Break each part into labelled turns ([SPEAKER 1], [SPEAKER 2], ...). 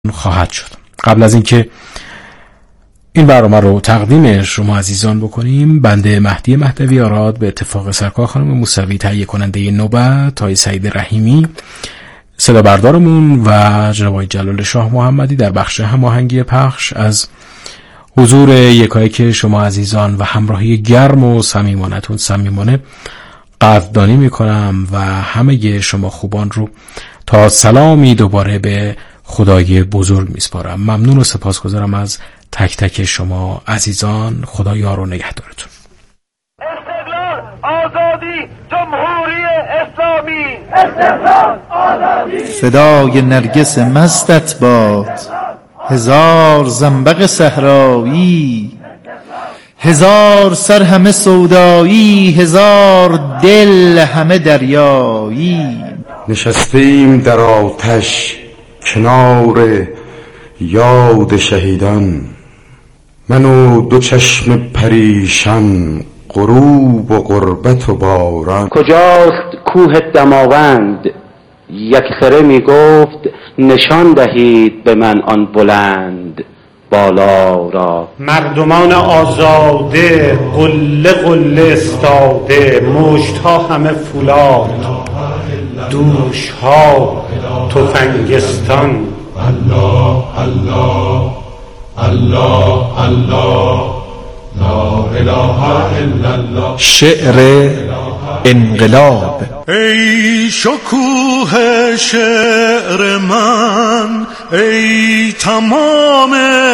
[SPEAKER 1] خواهد شد. قبل از اینکه این برنامه رو تقدیم شما عزیزان بکنیم، بنده مهدی مهدوی آراد به اتفاق سرکار خانم موسوی تهیه کننده نوبت، آقای سعید رحیمی صدا بردارمون و جناب آقای جلال شاه محمدی در بخش هماهنگی پخش از حضور یکایک شما عزیزان و همراهی گرم و صمیمانه قدردانی میکنم و همه شما خوبان رو تا سلامی دوباره به خدای بزرگ میسپارم. ممنون و سپاسگزارم از تک تک شما عزیزان. خدا یار و نگهدارتون.
[SPEAKER 2] استقلال، آزادی، جمهوری اسلامی. استقلال، آزادی.
[SPEAKER 3] فدای نرگس مستت باد، هزار زنبق صحرایی، هزار سر همه سودایی، هزار دل همه دریایی.
[SPEAKER 4] نشستیم در آتش کنار یاد شهیدان، من و دو چشم پریشان، غروب و غربت و باران.
[SPEAKER 5] کجاست کوه دماوند؟ یک خره می گفت نشان دهید به من آن بلند بالا را.
[SPEAKER 6] مردمان آزاده قله قله استاده، مشتها همه فولاد، دوشها تفنگستان.
[SPEAKER 7] الله الله الله الله لا اله الا الله.
[SPEAKER 3] شعر انقلاب.
[SPEAKER 7] ای شکوه شعر من، ای تمام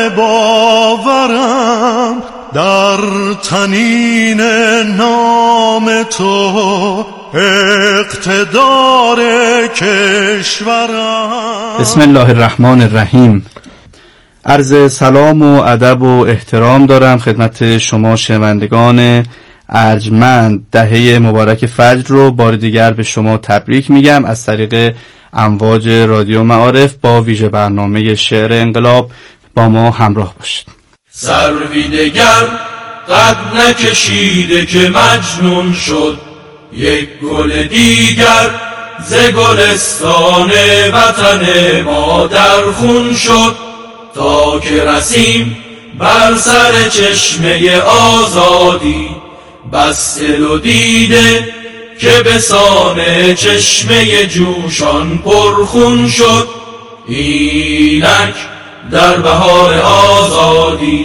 [SPEAKER 7] باورم، در تنین نام تو اقتدار کشورم.
[SPEAKER 8] بسم الله الرحمن الرحیم. عرض سلام و ادب و احترام دارم خدمت شما شنوندگان ارجمند. دهه مبارک فجر رو بار دیگر به شما تبریک میگم از طریق امواج رادیو معارف با ویژه برنامه شعر انقلاب. با ما همراه باشید.
[SPEAKER 9] سروی دگر قد نکشیده که مجنون شد، یک گل دیگر ز گلستان وطن ما در خون شد، تا که رسیم بر سر چشمه آزادی، بس دل و دیده که به سان چشمه جوشان پرخون شد. اینک در بهار آزادی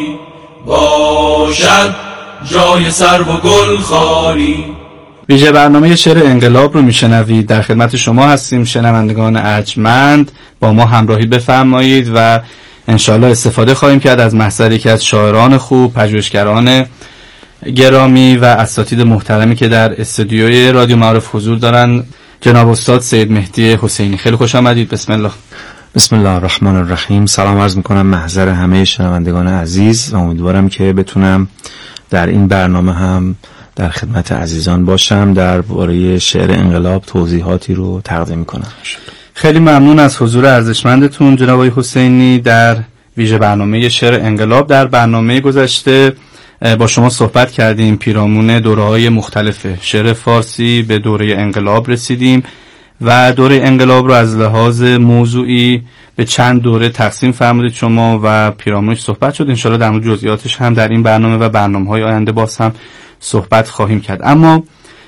[SPEAKER 9] باشد جای سرو و گل خالی.
[SPEAKER 8] ویژه برنامه شعر انقلاب رو میشنوید. در خدمت شما هستیم شنوندگان ارجمند. با ما همراهی بفرمایید و انشالله استفاده خواهیم کرد از محضر یکی از شاعران خوب، پژوهشگران گرامی و اساتید محترمی که در استودیوی رادیو معارف حضور دارن، جناب استاد سید مهدی حسینی. خیلی خوش آمدید. بسم الله.
[SPEAKER 10] بسم الله الرحمن الرحیم. سلام عرض میکنم محضر همه شنوندگان عزیز و امیدوارم که بتونم در این برنامه هم در خدمت عزیزان باشم، درباره شعر انقلاب توضیحاتی رو تقدیم کنم.
[SPEAKER 8] خیلی ممنون از حضور ارزشمندتون جناب آقای حسینی در ویژه برنامه شعر انقلاب. در برنامه گذشته با شما صحبت کردیم، پیرامون دوره‌های مختلف شعر فارسی به دوره انقلاب رسیدیم و دوره انقلاب رو از لحاظ موضوعی به چند دوره تقسیم فرمودید شما و پیرامونش صحبت شد. انشالله در مورد جزئیاتش هم در این برنامه و برنامه‌های آینده باز هم صحبت خواهیم کرد. اما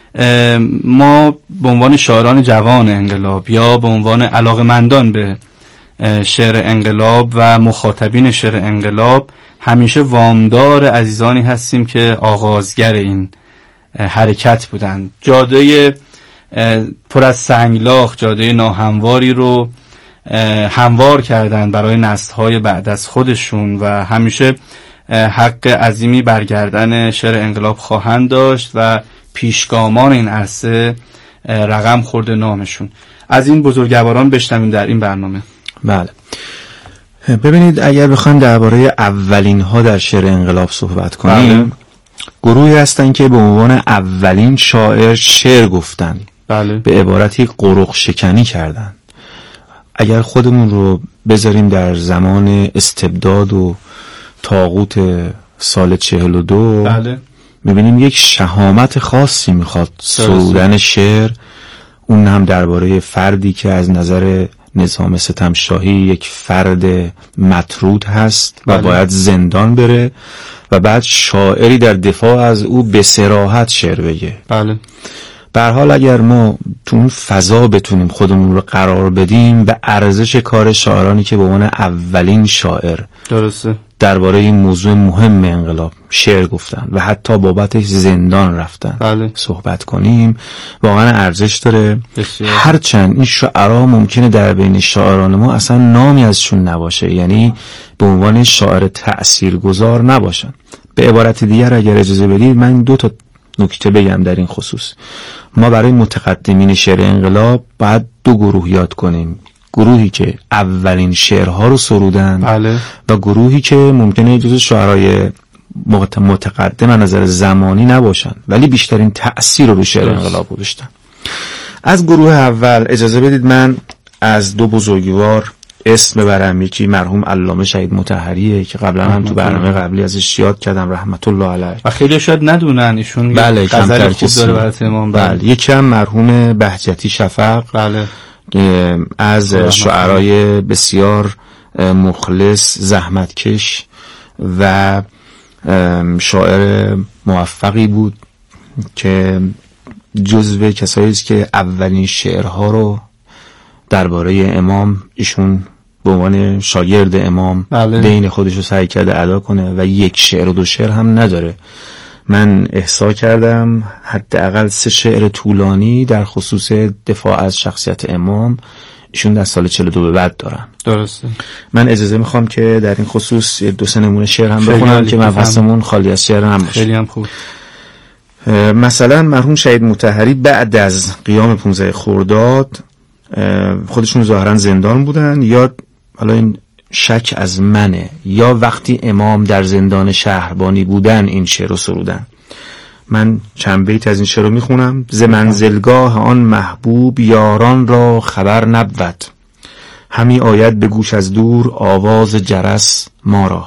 [SPEAKER 8] ما به عنوان شاعران جوان انقلاب یا به عنوان علاقه‌مندان به شعر انقلاب و مخاطبین شعر انقلاب همیشه وامدار عزیزانی هستیم که آغازگر این حرکت بودند. جاده پر از سنگلاخ، جاده ناهمواری رو هموار کردند برای نسل‌های بعد از خودشون و همیشه حق عظیمی برگردن شعر انقلاب خواهند داشت و پیشگامان این عرصه رقم خورده نامشون. از این بزرگواران بشنویم در این برنامه.
[SPEAKER 10] بله، ببینید اگر بخوایم درباره اولین ها در شعر انقلاب صحبت کنیم، گروهی هستن که به عنوان اولین شاعر شعر گفتن.
[SPEAKER 8] بله.
[SPEAKER 10] به عبارتی قرق شکنی کردن. اگر خودمون رو بذاریم در زمان استبداد و طاغوت سال 42،
[SPEAKER 8] بله،
[SPEAKER 10] میبینیم یک شهامت خاصی میخواد سرودن شعر، اون هم درباره فردی که از نظر نظام ستمشاهی یک فرد مطرود هست و
[SPEAKER 8] بله.
[SPEAKER 10] باید زندان بره و بعد شاعری در دفاع از او به صراحت شعر بگه.
[SPEAKER 8] بله.
[SPEAKER 10] به هر حال اگر ما تو اون فضا بتونیم خودمون رو قرار بدیم و ارزش کار شاعرانی که به عنوان اولین شاعر
[SPEAKER 8] درسته
[SPEAKER 10] درباره این موضوع مهم انقلاب شعر گفتن و حتی بابتش زندان رفتن
[SPEAKER 8] بله.
[SPEAKER 10] صحبت کنیم، واقعا ارزش داره. هرچند این شاعرها ممکنه در بین شاعران ما اصلا نامی ازشون نباشه، یعنی به عنوان شاعر تأثیرگذار نباشن. به عبارت دیگر اگر اجازه بدید من 2 تا نکته بگم در این خصوص. ما برای متقدمین شعر انقلاب باید 2 گروه یاد کنیم: گروهی که اولین شعرها رو سرودن
[SPEAKER 8] بله.
[SPEAKER 10] و گروهی که ممکنه جزو شاعرای متقدم از نظر زمانی نباشن ولی بیشترین تأثیر رو شعر انقلاب گذاشتن. از گروه اول اجازه بدید من از 2 بزرگوار اسم ببرم. یکی مرحوم علامه شهید مطهریه که قبلا هم تو برنامه قبلی ازش یاد کردم رحمت الله علیه و
[SPEAKER 8] خیلی شاید ندونن ایشون
[SPEAKER 10] بله
[SPEAKER 8] غزل خوب داره برای امام.
[SPEAKER 10] بله. یکی هم مرحوم بهجتی شفق
[SPEAKER 8] بله.
[SPEAKER 10] از شعرای بسیار مخلص، زحمتکش و شاعر موفقی بود که جزو کسایی است که اولین شعرها رو درباره امام ایشون به عنوان شاگرد امام
[SPEAKER 8] بله.
[SPEAKER 10] دین خودش رو سعی کرده ادا کنه و 1 شعر و 2 شعر هم نداره. من احصا کردم حداقل 3 شعر طولانی در خصوص دفاع از شخصیت امام ایشون در سال 42 به بعد دارن.
[SPEAKER 8] درسته.
[SPEAKER 10] من اجازه میخوام که در این خصوص 2-3 نمونه شعر هم بخونم که مبحثمون خالی از شعر هم باشه.
[SPEAKER 8] خیلی هم خوب.
[SPEAKER 10] مثلا مرحوم شهید مطهری بعد از قیام 15 خرداد خودشون ظاهرا زندان بودن، یا حالا این شک از منه، یا وقتی امام در زندان شهربانی بودن این شعر رو سرودن. من چند بیت از این شعر رو میخونم. ز منزلگاه آن محبوب یاران را خبر نبود، همی آید به گوش از دور آواز جرس ما را.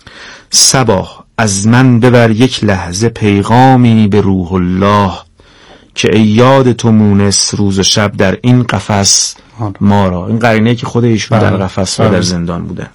[SPEAKER 10] صبا از من ببر 1 لحظه پیغامی به روح الله، که ای یاد تو مونس روز و شب در این قفس ما را. این قرینه که خود ایشون در قفس و در زندان بوده.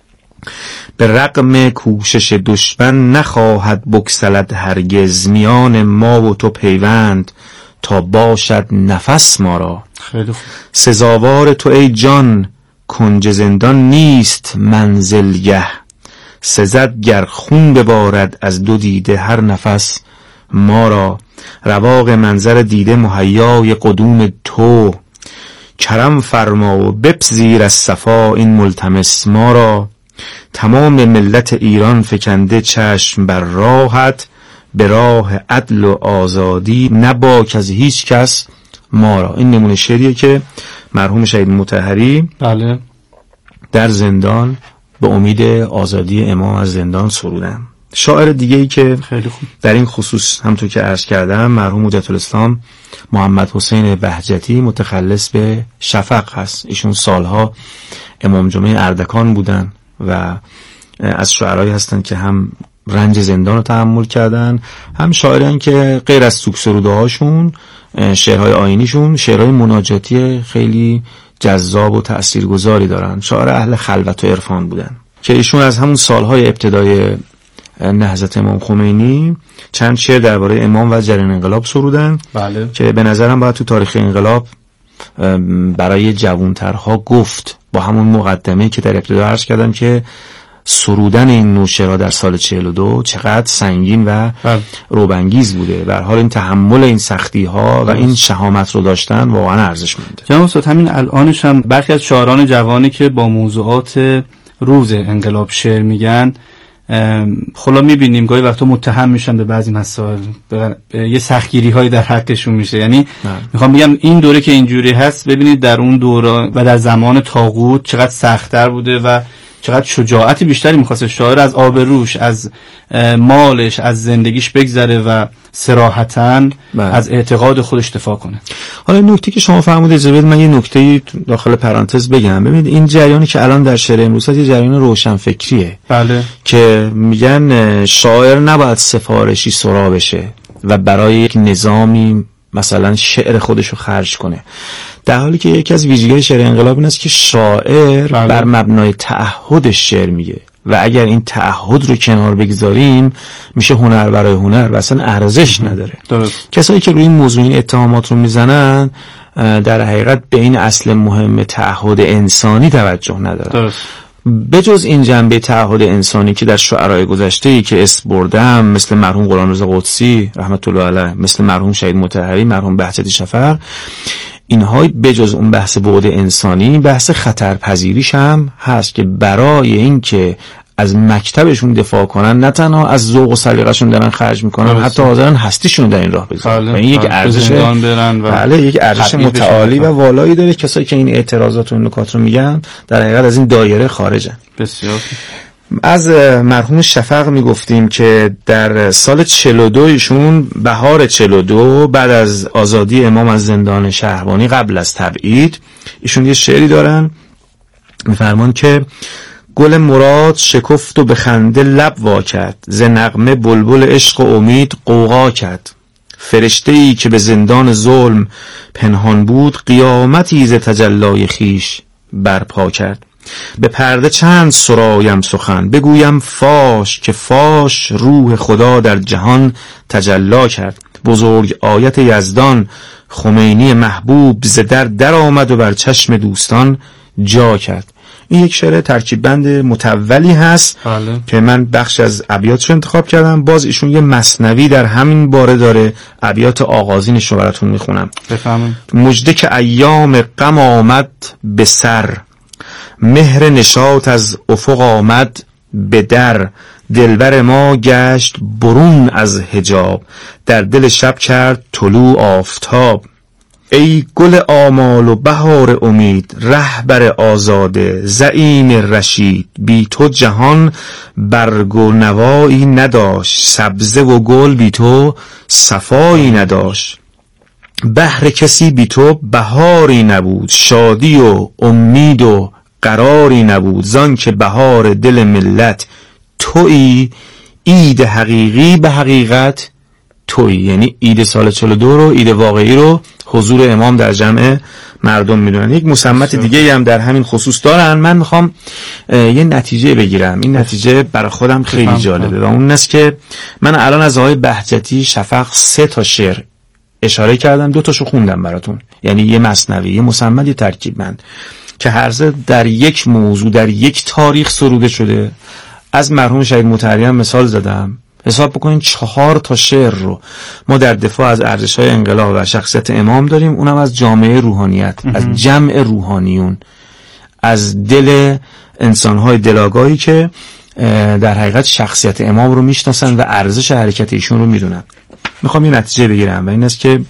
[SPEAKER 10] به رغم کوشش دشمن نخواهد بگسلد هرگز، میان ما و تو پیوند تا باشد نفس ما را.
[SPEAKER 8] خیلی خوب.
[SPEAKER 10] سزاوار تو ای جان کنج زندان نیست منزلگه، سزد گر خون ببارد از 2 دیده هر نفس ما را. رواق منظر دیده مهیای قدوم تو، کرم فرما و بپذیر از صفا این ملتمس ما را. تمام ملت ایران فکنده چشم بر راحت، به راه عدل و آزادی نباک از هیچ کس ما را. این نمونه شعریه که مرحوم شهید مطهری
[SPEAKER 8] بله
[SPEAKER 10] در زندان به امید آزادی امام از زندان سرودن. شاعر دیگه‌ای که
[SPEAKER 8] خیلی خوب
[SPEAKER 10] در این خصوص همونطور که عرض کردم مرحوم حجت الاسلام محمد حسین بهجتی متخلص به شفق هست. ایشون سالها امام جمعه اردکان بودن و از شعرایی هستن که هم رنج زندان رو تحمل کردن، هم شاعران که غیر از سوگ سروده هاشون شعرهای آیینیشون شعرهای مناجاتی خیلی جذاب و تأثیرگذاری دارن. شاعر اهل خلوت و عرفان بودن که ایشون از همون سالهای ابتدای نهضت امام خمینی چند شعر درباره امام و جریان انقلاب سرودن.
[SPEAKER 8] بله.
[SPEAKER 10] که به نظرم باید تو تاریخ انقلاب برای جوانترها گفت، با همون مقدمه که در ابتدا عرض کردم که سرودن این نوع شعرها در سال 42 چقدر سنگین و روبنگیز بوده. به هر حال این تحمل این سختی ها و این شهامت رو داشتن واقعا ارزشمنده.
[SPEAKER 8] جناب استاد همین الانش هم برخی از شاعران جوانی که با موضوعات روز انقلاب شعر میگن، خلا میبینیم گاهی وقتا متهم میشن به بعضی مسائل، یه سختگیری هایی در حقشون میشه. یعنی میخوام بگم این دوره که اینجوری هست، ببینید در اون دوره و در زمان طاغوت چقدر سخت‌تر بوده و چقدر شجاعت بیشتری میخواسته شاعر از آبروش، از مالش، از زندگیش بگذره و صراحتاً از اعتقاد خودش دفاع کنه. حالا
[SPEAKER 10] نکته که شما فرمودید اجازه من یه نکته داخل پرانتز بگم. ببینید این جریانی که الان در شعر امروز یه جریان روشنفکریه.
[SPEAKER 8] بله.
[SPEAKER 10] که میگن شاعر نباید سفارشی سرا بشه و برای یک نظامی مثلا شعر خودشو خرج کنه، در حالی که یکی از ویژگی‌های شعر انقلاب این است که شاعر بر مبنای تعهدش شعر میگه و اگر این تعهد رو کنار بگذاریم میشه هنر برای هنر و اصلا ارزش نداره. درست. کسایی که روی این موضوع این اتهامات رو میزنن در حقیقت به این اصل مهم تعهد انسانی توجه ندارن. درست. بجز این جنبه تعهد انسانی که در شعرهای گذشته‌ای که اسم بردم مثل مرحوم غلامرضا قدسی رحمت الله علیه، مثل مرحوم شهید مطهری، مرحوم بهجتی شفق، اینها بجز اون بحث بعد انسانی بحث خطرپذیریش هم هست که برای اینکه از مکتبشون دفاع کنن نه تنها از ذوق و سلیقه‌شون دارن خرج میکنن، حتی حاضرن هستیشون در این راه بگذارن. این یک ارزش یک ارزش متعالی و والایی داره. کسایی که این اعتراضات و این نکات رو میگن در حقیقت از این دایره خارجن. بسیار. از مرحوم شفق میگفتیم که در سال 42 ایشون بهار 42 بعد از آزادی امام از زندان شهربانی قبل از تبعید ایشون یه شعری دارن میفرمان که گل مراد شکفت و به خنده لب وا کرد، ز نغمه بلبل عشق و امید غوغا کرد. فرشته‌ای که به زندان ظلم پنهان بود، قیامتی ز تجلای خیش برپا کرد. به پرده چند سرایم سخن، بگویم فاش که فاش روح خدا در جهان تجلا کرد. بزرگ آیت یزدان خمینی محبوب ز در آمد و بر چشم دوستان جا کرد. این یک شعر ترکیب بند متولی هست که من بخش از ابیاتش انتخاب کردم. باز ایشون یه مثنوی در همین باره داره، ابیات آغازینش رو براتون میخونم. بفهمم. مژده که ایام غم آمد به سر، مهر نشاط از افق آمد به در. دلبر ما گشت برون از حجاب، در دل شب کرد طلوع آفتاب. ای گل آمال و بهار امید، رهبر آزاده زعیم رشید. بی تو جهان برگ و نوایی نداشت، سبزه و گل بی تو صفایی نداشت. بهر کسی بی تو بهاری نبود، شادی و امید و قراری نبود. زان که بهار دل ملت تویی، عید حقیقی به حقیقت تویی. یعنی عید سال 42 رو، عید واقعی رو حضور امام در جمع مردم میدونن. یک مسمت دیگه هم در همین خصوص دارن. من میخوام یه نتیجه بگیرم. این نتیجه برای خودم خیلی جالبه و اون است که من الان از آقای بهجتی شفق 3 تا شعر اشاره کردم، 2 تاشو خوندم براتون. یعنی یه مثنوی، یه مسمت، یه ترکیب بند که هر سه در یک موضوع، در یک تاریخ سروده شده. از مرحوم شهید مطهری هم مثال زدم. حساب بکنین 4 تا شعر رو ما در دفاع از ارزش‌های انقلاب و شخصیت امام داریم، اونم از جامعه روحانیت، از جمع روحانیون، از دل انسان‌های دلاگاهی که در حقیقت شخصیت امام رو میشناسن و ارزش حرکت ایشون رو میدونن. میخوام یه نتیجه بگیرم و این است که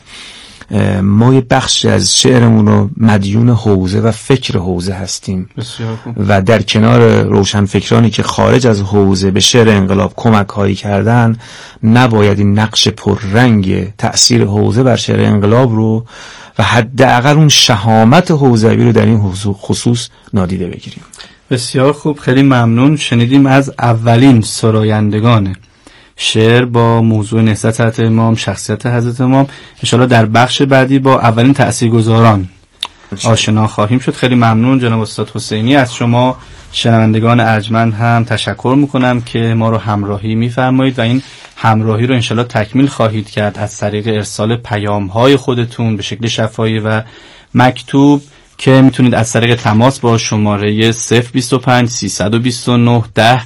[SPEAKER 10] ما یه بخش از شعرمون رو مدیون حوزه و فکر حوزه هستیم و در کنار روشن فکرانی که خارج از حوزه به شعر انقلاب کمک هایی کردن، نباید این نقش پررنگ تأثیر حوزه بر شعر انقلاب رو و حداقل اون شهامت حوزوی رو در این خصوص نادیده بگیریم.
[SPEAKER 8] بسیار خوب، خیلی ممنون. شنیدیم از اولین سرایندگان شعر با موضوع نهضت حضرت امام، شخصیت حضرت امام. انشاءالله در بخش بعدی با اولین تأثیرگذاران آشنا خواهیم شد. خیلی ممنون جناب استاد حسینی. از شما شنوندگان ارجمند هم تشکر میکنم که ما رو همراهی میفرمایید و این همراهی رو انشاءالله تکمیل خواهید کرد از طریق ارسال پیام‌های خودتون به شکل شفاهی و مکتوب که میتونید از طریق تماس با شماره 025 329 10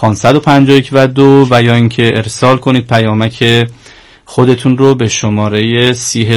[SPEAKER 8] 551 و 2 و یا اینکه ارسال کنید پیامک خودتون رو به شماره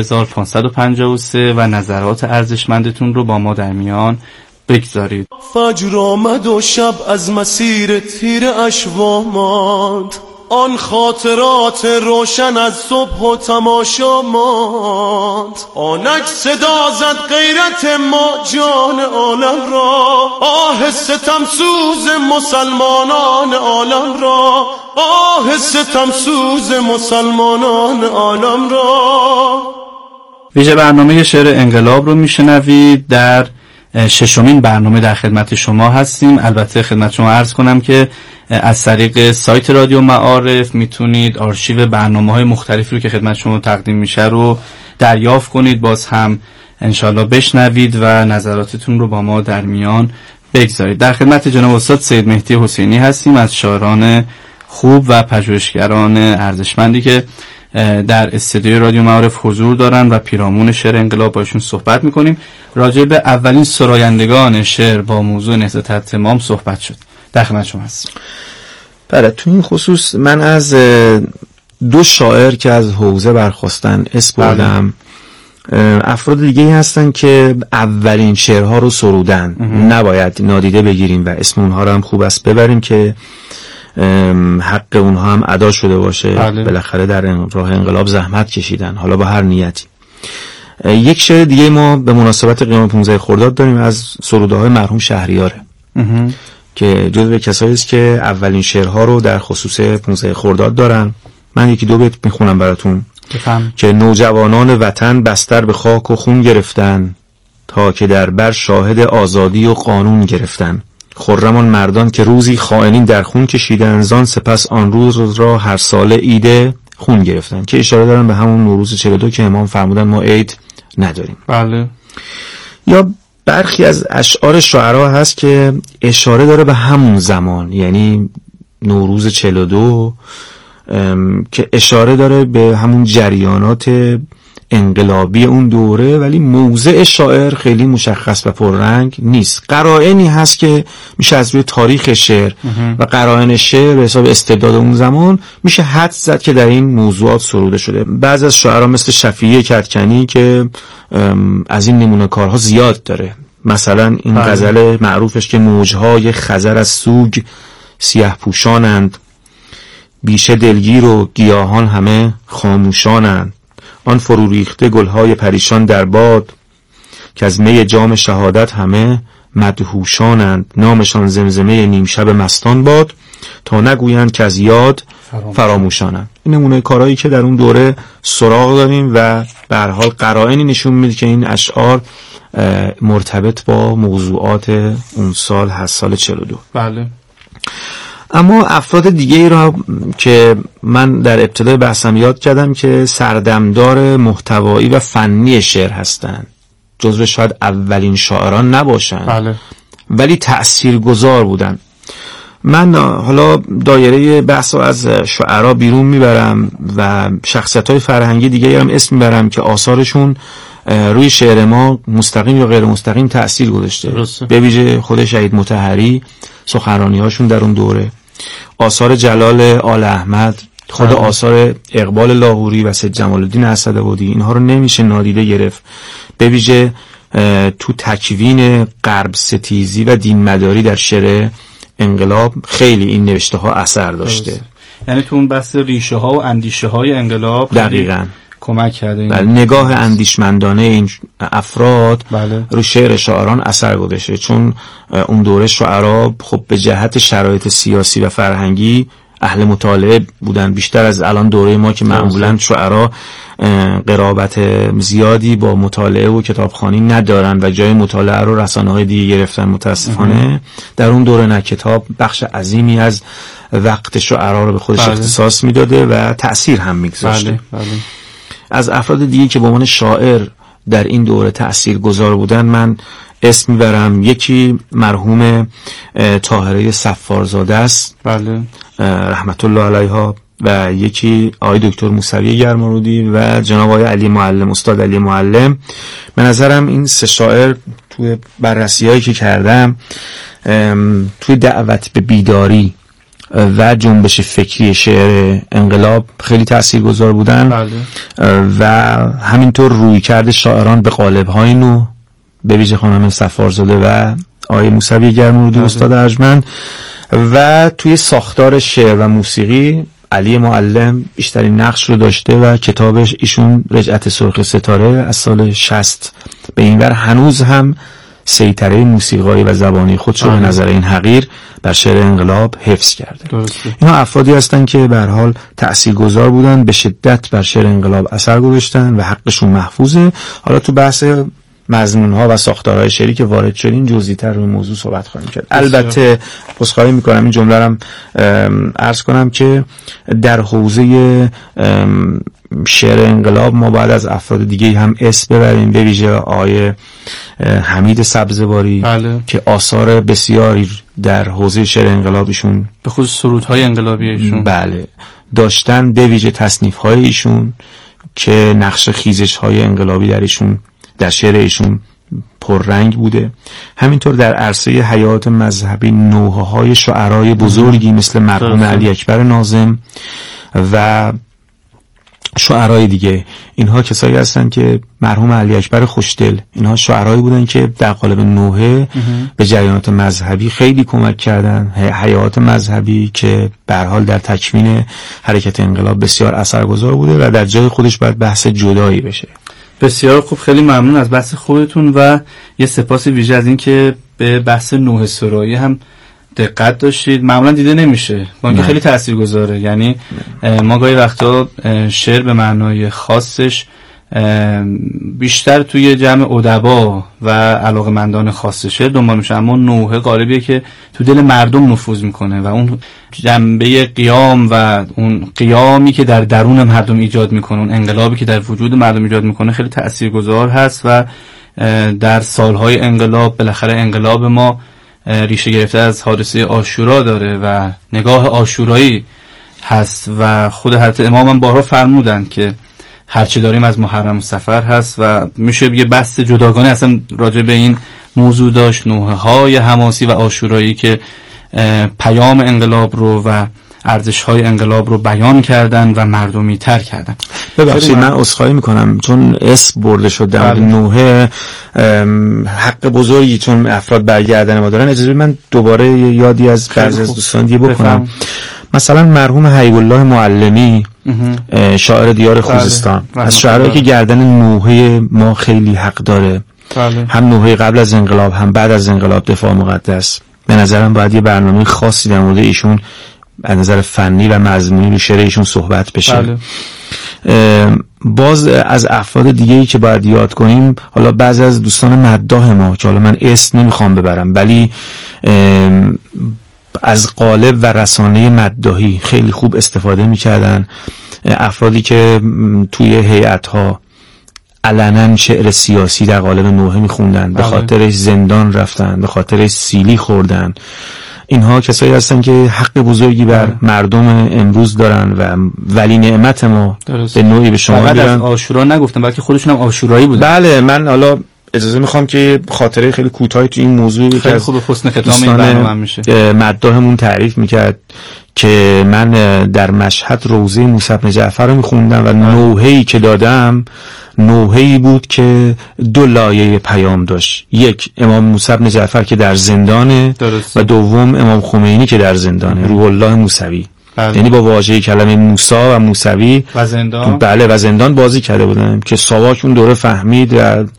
[SPEAKER 8] 30553 و نظرات ارزشمندتون رو با ما در میان بگذارید.
[SPEAKER 7] فجر آمد و شب از مسیر تیر اشوا ماند، آن خاطرات روشن از صبح و تماشا ماند. آنک صدا زد غیرت ما جان عالم را، آه ستم سوز مسلمانان عالم را، آه ستم سوز مسلمانان عالم را.
[SPEAKER 8] ویژه برنامه شعر انقلاب رو میشنوید. در 6مین برنامه در خدمت شما هستیم. البته خدمت شما عرض کنم که از طریق سایت رادیو معارف میتونید آرشیو برنامه‌های مختلفی رو که خدمت شما تقدیم میشه رو دریافت کنید، باز هم انشالله بشنوید و نظراتتون رو با ما در میان بگذارید. در خدمت جناب استاد سید مهدی حسینی هستیم از شاعران خوب و پژوهشگران ارزشمندی که در استودیوی رادیو معارف حضور دارن و پیرامون شعر انقلاب باشون صحبت میکنیم. راجع به اولین سرایندگان شعر با موضوع نهضت التمام صحبت شد. در خدمت شما هستم.
[SPEAKER 10] بله، تو این خصوص من از دو شاعر که از حوزه برخواستن اسم بردم. افراد دیگه هستن که اولین شعرها رو سرودن، نباید نادیده بگیریم و اسم اونها رو هم خوب است ببریم که حق اونها هم ادا شده باشه. بالاخره در راه انقلاب زحمت کشیدن، حالا با هر نیتی. یک شعر دیگه ما به مناسبت قیام 15 خرداد داریم از سروده های مرحوم شهریاره که جزو کسایی است که اولین شعرها رو در خصوص 15 خرداد دارن. من یکی دو بیت میخونم براتون که نوجوانان وطن بستر به خاک و خون گرفتن تا که در بر شاهد آزادی و قانون گرفتن. خرمان مردان که روزی خائنین در خون کشیدن، زان سپس آن روز را هر ساله عید خون گرفتن، که اشاره دارن به همون نوروز 42 که امام فرمودن ما عید نداریم.
[SPEAKER 8] بله.
[SPEAKER 10] یا برخی از اشعار شعرا هست که اشاره داره به همون زمان، یعنی نوروز 42 که اشاره داره به همون جریانات انقلابی اون دوره، ولی موضع شاعر خیلی مشخص و پررنگ نیست. قرائنی هست که میشه از روی تاریخ شعر و قرائن شعر به حساب استبداد اون زمان میشه حدس زد که در این موضوعات سروده شده. بعضی از شاعران مثل شفیعی کدکنی که از این نمونه کارها زیاد داره، مثلا این غزل معروفش که موجهای خضر از سوگ سیه پوشانند، بیشه دلگیر و گیاهان همه خاموشانند، آن فرو ریخته گلهای پریشان در باد که از می جام شهادت همه مدهوشانند، نامشان زمزمه نیم شب مستان باد تا نگویند که از یاد فراموشانند. این نمونه کارهایی که در اون دوره سراغ داریم و به هر حال قرائنی نشون میده که این اشعار مرتبط با موضوعات اون سال هست، سال 42.
[SPEAKER 8] بله.
[SPEAKER 10] اما افراد دیگه ای را که من در ابتدای بحثم یاد کردم که سردمدار محتوایی و فنی شعر هستند، جزو شاید اولین شاعران نباشند ولی تأثیرگذار بودن. من حالا دایره بحث رو از شعرا بیرون میبرم و شخصیت‌های فرهنگی دیگه هم اسم میبرم که آثارشون روی شعر ما مستقیم یا غیر مستقیم تأثیر گذاشته. به ویژه خود شهید مطهری، سخنرانی‌هاشون در اون دوره، آثار جلال آل احمد، خود آثار اقبال لاهوری و سید جمال الدین اسدآبادی، اینها رو نمیشه نادیده گرفت. به ویژه تو تکوین غرب ستیزی و دین مداری در شعر انقلاب خیلی این نوشته ها اثر داشته.
[SPEAKER 8] یعنی تو اون بحث ریشه ها و اندیشه های انقلاب
[SPEAKER 10] دقیقاً
[SPEAKER 8] کمک کرده.
[SPEAKER 10] بله، نگاه اندیشمندانه این افراد رو شعر شاعران اثر گذاشته، چون اون دوره شعرا خب به جهت شرایط سیاسی و فرهنگی اهل مطالعه بودن، بیشتر از الان دوره ما که معمولا شعرا قرابت زیادی با مطالعه و کتابخوانی ندارن و جای مطالعه رو رسانه‌های دیگه گرفتن متاسفانه. در اون دوره نه، کتاب بخش عظیمی از وقت شعرا رو به خودش اختصاص میداده و تأثیر هم میگذاشته. از افراد دیگه که به عنوان شاعر در این دوره تأثیرگذار بودن من اسم میبرم. یکی مرحوم طاهره صفارزاده است، رحمت الله علیها، و یکی آقای دکتر موسوی گرمارودی و جناب آقای علی معلم، استاد علی معلم. به نظرم این سه شاعر توی بررسی‌هایی که کردم توی دعوت به بیداری و جنبش فکری شعر انقلاب خیلی تاثیرگذار بودن. و همینطور رویکرد شاعران به قالب‌های نو، به ویژه خانم صفارزاده و آقای موسوی گرمارودی استاد ارجمند. و توی ساختار شعر و موسیقی علی معلم بیشترین نقش رو داشته و کتابش ایشون رجعت سرخ ستاره از سال 60 به این ور هنوز هم سیطره موسیقایی و زبانی خودش رو به نظر این حقیر بر شعر انقلاب حفظ کرده. اینا افرادی هستن که به هر حال تاثیرگذار بودن، به شدت بر شعر انقلاب اثر گذاشتن و حقشون محفوظه. حالا تو بحث مضمون‌ها و ساختارهای شعری که وارد شدیم جزئی‌تر روی موضوع صحبت خواهیم کرد. البته عذرخواهی می‌کنم این جمله رو عرض کنم که در حوزه شعر انقلاب ما باید از افراد دیگه هم اسم ببریم، به ویژه آقای حمید سبزواری که آثار بسیاری در حوزه شعر انقلابیشون
[SPEAKER 8] به خصوص سرودهای انقلابی ایشون
[SPEAKER 10] بله داشتن، به ویژه تصنیف‌های ایشون که نقش خیزش‌های انقلابی در ایشون در شعر ایشون پررنگ بوده. همینطور در عرصه حیات مذهبی نوحه‌های شعرای بزرگی مثل مرحوم علی اکبر ناظم و شعرای دیگه، اینها کسایی هستن که مرحوم علی اکبر خوشدل، اینها شعرایی بودن که در قالب نوحه به جریانات مذهبی خیلی کمک کردن. حیات مذهبی که به هر حال در تکوین حرکت انقلاب بسیار اثرگذار بوده و در جای خودش باید بحث جدایی بشه.
[SPEAKER 8] بسیار خوب، خیلی ممنون از بحث خودتون و یه سپاس ویژه از این که به بحث نوحه سرایی هم دقت داشتید. معمولا دیده نمیشه، ولی خیلی تاثیرگذاره. یعنی ما گاهی وقتا شعر به معنای خاصش بیشتر توی جمع ادبا و علاقه‌مندان خاص شعر دنبال میشه، اما نوحه قالبیه که تو دل مردم نفوذ میکنه و اون جنبه قیام و اون قیامی که در درون مردم ایجاد میکنه، اون انقلابی که در وجود مردم ایجاد میکنه خیلی تاثیرگذار هست و در سالهای انقلاب بالاخره انقلاب ما ریشه گرفته از حادثه عاشورا داره و نگاه عاشورایی هست و خود حضرت امام هم بارها فرمودن که هرچی داریم از محرم و صفر هست و میشه یه بحث جداگانه اصلا راجع به این موضوع داشت، نوحه های حماسی و عاشورایی که پیام انقلاب رو و ارزش های انقلاب رو بیان کردن و مردمی تر کردن.
[SPEAKER 10] ببخشید من عذرخواهی میکنم چون اسم برده شد در نوحه، حق بزرگی چون افراد برگردن ما دارن، اجازه من دوباره یادی از بعضی از دوستان دیگه بکنم. مثلا مرحوم حیب الله معلمی شاعر دیار خوزستان از شاعرایی که گردن نوحه ما خیلی حق داره، هم نوحه قبل از انقلاب هم بعد از انقلاب، دفاع مقدس. به نظرم باید یه برنامه خاصی در مورد ایشون از نظر فنی و مضمونی رو شعر ایشون صحبت بشه. باز از افراد دیگه‌ای که باید یاد کنیم، حالا بعضی از دوستان مداح ما که حالا من اسم نمیخوام ببرم، ولی از قالب و رسانه مداحی خیلی خوب استفاده میکردن. افرادی که توی هیئت‌ها علنا شعر سیاسی در قالب نوحه میخوندن، به خاطرش زندان رفتن، به خاطرش سیلی خوردن، اینها کسایی هستن که حق بزرگی بر مردم امروز دارن و ولی نعمت ما به نوعی به شما میرن.
[SPEAKER 8] فقط عاشورا نگفتم بلکه خودشون هم عاشورایی بودن.
[SPEAKER 10] بله، من حالا اجازه میخوام که خاطره خیلی کوتاهی تو این موضوع
[SPEAKER 8] خیلی
[SPEAKER 10] از
[SPEAKER 8] خوب حسن ختام این برنامه میشه.
[SPEAKER 10] مداحمون تعریف میکرد که من در مشهد روضه موسی بن جعفر رو میخوندم و نوحه‌ای که دادم نوحه‌ای بود که دو لایه پیام داشت. یک، امام موسی بن جعفر که در زندانه و دوم امام خمینی که در زندانه، روح الله موسوی. یعنی با واژه کلمه موسی و موسوی
[SPEAKER 8] و زندان،
[SPEAKER 10] بله، و زندان بازی کرده بودن که ساواک اون دوره فهمید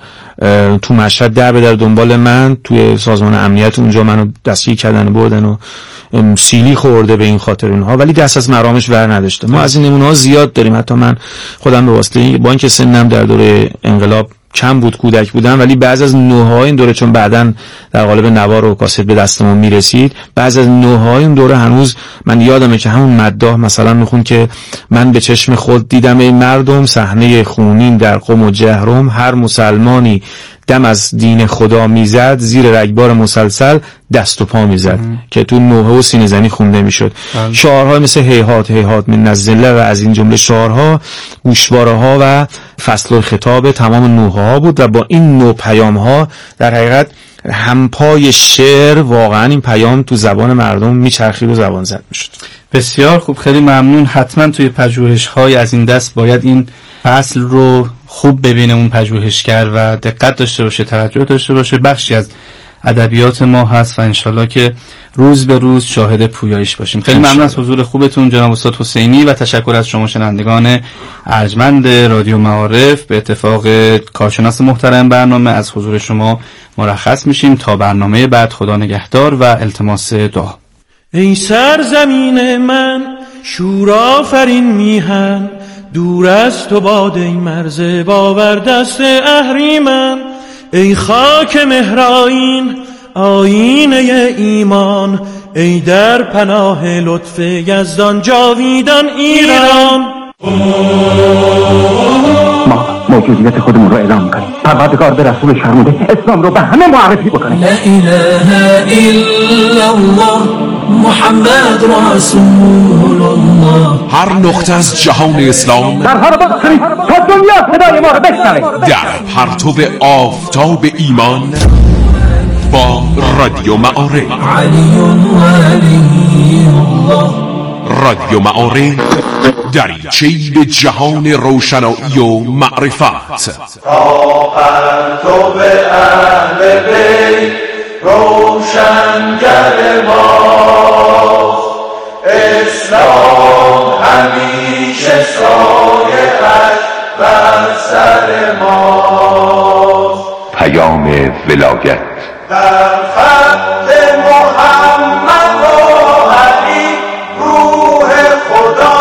[SPEAKER 10] تو مشهد در دنبال من توی سازمان امنیت اونجا منو دستگیر کردن و بردن و سیلی خورده به این خاطر اینها، ولی دست از مرامش بر نداشته. ما از این نمونه ها زیاد داریم. حتی من خودم به واسطه با اینکه سنم در دوره انقلاب کم بود، کودک بودم، ولی بعضی از نوحه‌های این دوره چون بعداً در قالب نوار و کاست به دستمون میرسید، بعضی از نوحه‌های این دوره هنوز من یادمه که همون مداح مثلا میخون که من به چشم خود دیدم ای مردم صحنه خونین در قم و جهرم، هر مسلمانی دم از دین خدا میزد، زیر رگبار مسلسل دست و پا میزد که تو نوحه و سینه زنی خونده میشد. شعارها مثل هیهات هیهات من نزله و از این جمله شعارها گوشواره ها و فصل خطاب تمام نوحه ها بود و با این نوع پیام ها در حقیقت همپای شعر واقعا این پیام تو زبان مردم میچرخید و زبان زد میشد.
[SPEAKER 8] بسیار خوب، خیلی ممنون. حتما توی پژوهش‌های از این دست باید این فصل رو خوب ببینه اون پژوهشگر و دقت داشته باشه، توجه داشته باشه. بخشی از ادبیات ما هست و انشالله که روز به روز شاهد پویاییش باشیم. خیلی ممنون از حضور خوبتون جناب استاد حسینی و تشکر از شما شنوندگان ارجمند رادیو معارف. به اتفاق کارشناس محترم برنامه از حضور شما مرخص میشیم تا برنامه بعد. خدا نگهدار و التماس دعا.
[SPEAKER 7] ای سرزمین من شور آفرین میهن، دور از تو باد ای مرز باور دست اهریمن. ای خاک مهرآیین آیینه ایمان، ای در پناه لطف یزدان جاویدان ایران.
[SPEAKER 11] ما موجودیت خودمون رو اعلام کنیم. پروردگار به رسول فرموده اسلام رو به همه معرفی بکنه.
[SPEAKER 9] لا اله الا الله محمد رسول الله.
[SPEAKER 12] هر نقطه از جهان اسلام
[SPEAKER 11] در هر باز کنید تا دنیا صدای ما رو بشنوه.
[SPEAKER 12] در پرتو آفتاب ایمان با رادیو معارف.
[SPEAKER 9] علی ولی الله.
[SPEAKER 12] رادیو معارف دریچه‌ای به جهان روشنایی و معرفت.
[SPEAKER 9] تا پرتو اهل بیت روشنگر ماست، اسلام همیشه سایه‌اش بر سر ماست.
[SPEAKER 13] پیام ولایت
[SPEAKER 9] در خط محمد و علی روح خدا،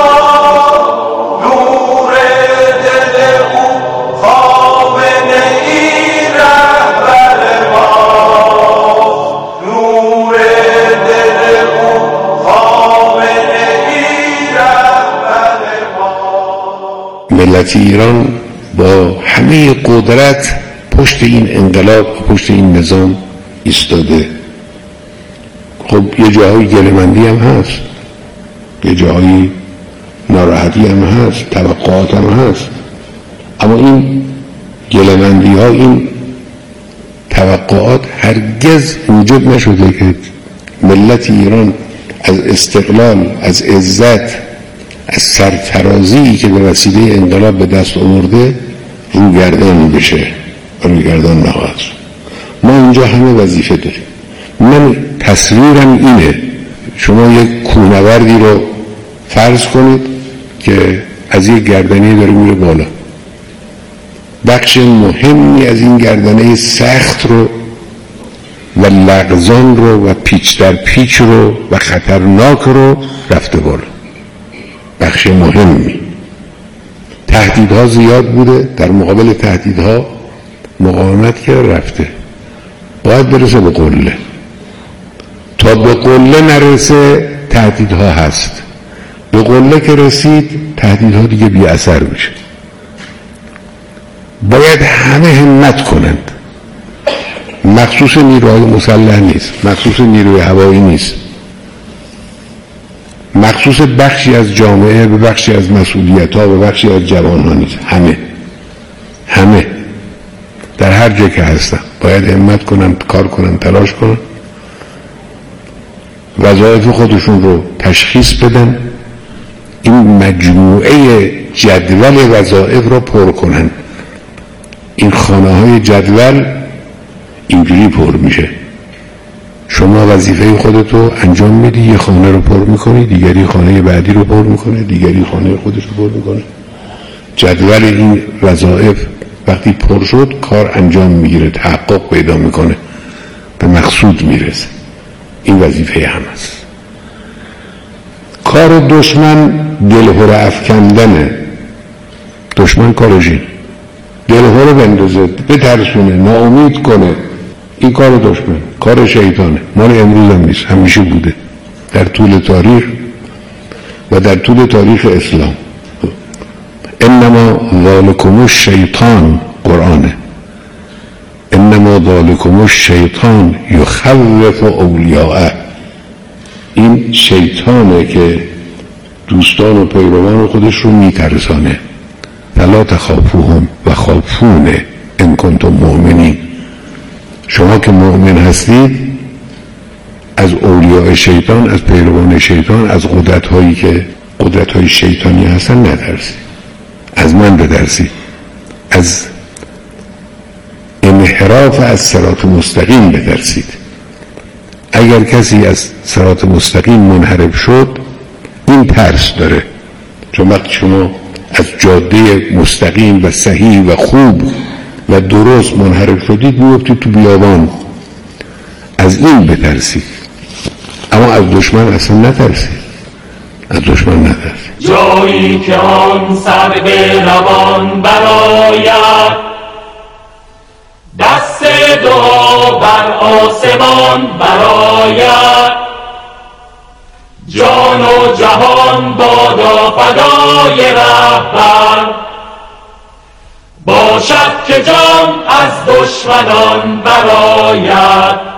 [SPEAKER 9] نور دل او خامنه ای رهبر ماست، نور دل او خامنه ای رهبر ماست.
[SPEAKER 14] ملت ایران با همه قدرت پشت این انقلاب و پشت این نظام ایستاده. خب یه جاهای گله‌مندی هم هست، یه جاهای ناراحتی هم هست، توقعات هم هست، اما این گله‌مندی ها، این توقعات هرگز وجود نشده که ملت ایران از استقلال، از عزت، از سرفرازی که به وسیله انقلاب به دست آورده رو گردان بشه، رو گردان نخواهد. ما اینجا همه وظیفه داریم. من تصویرم اینه، شما یک کوهنوردی رو فرض کنید که از یک گردنه داره میره بالا، بخش مهمی از این گردنه سخت رو و لغزان رو و پیچ در پیچ رو و خطرناک رو رفته بالا، بخش مهمی. تهدیدها زیاد بوده، در مقابل تهدیدها مقاومت که رفته، باید برسه به قله. تا به قله نرسه تهدیدها هست، به قله که رسید تهدیدها دیگه بی اثر میشه. باید همه همت کنند، مخصوص نیروهای مسلح نیست، مخصوص نیروی هوایی نیست، مخصوص بخشی از جامعه به بخشی از مسئولیت‌ها به بخشی از جوان‌ها نیست، همه در هر جا که هستن باید همت کنن، کار کنن، تلاش کنن، وظایف خودشون رو تشخیص بدن، این مجموعه جدول وظایف رو پر کنن. این خانه‌های جدول اینجوری پر میشه، شما وظیفه خودتو انجام میدی، یه خانه رو پر میکنی، دیگری خانه بعدی رو پر میکنه، دیگری خانه خودش رو پر میکنه. جدول این وظایف وقتی پر شد کار انجام میگیره، تحقق پیدا میکنه، به مقصود میرسه. این وظیفه هم است. کار دشمن دلهره افکندنه. دشمن کارشین دلهره بندازه، بترسونه، ناامید کنه. این کار دشمن، کار شیطانه. مال امروز هم نیست، همیشه بوده در طول تاریخ و در طول تاریخ اسلام. انما ذالکم الشیطان، قرآنه، انما ذالکم الشیطان یخوف اولیاءه. این شیطانه که دوستان و پیروان خودش رو میترسانه. فلا تخافوهم و خافون ان کنتم مؤمنین. شما که مؤمن هستید از اولیاء شیطان، از پیروان شیطان، از قدرت‌هایی که قدرت‌های شیطانی هستن نترسید، از من بترسید، از انحراف از صراط مستقیم بترسید. اگر کسی از صراط مستقیم منحرف شد این ترس داره، چون وقتی شما از جاده مستقیم و صحیح و خوب و درست منحرف شدید میفتید تو بیابان. از این بترسید، اما از دشمن اصلا نترسید، از دشمن نترسید.
[SPEAKER 9] جایی که آن سر به روان براید، دست دعا بر آسمان براید، جان و جهان بادا فدای رهبر. باشد که جان از دشمنان برآید،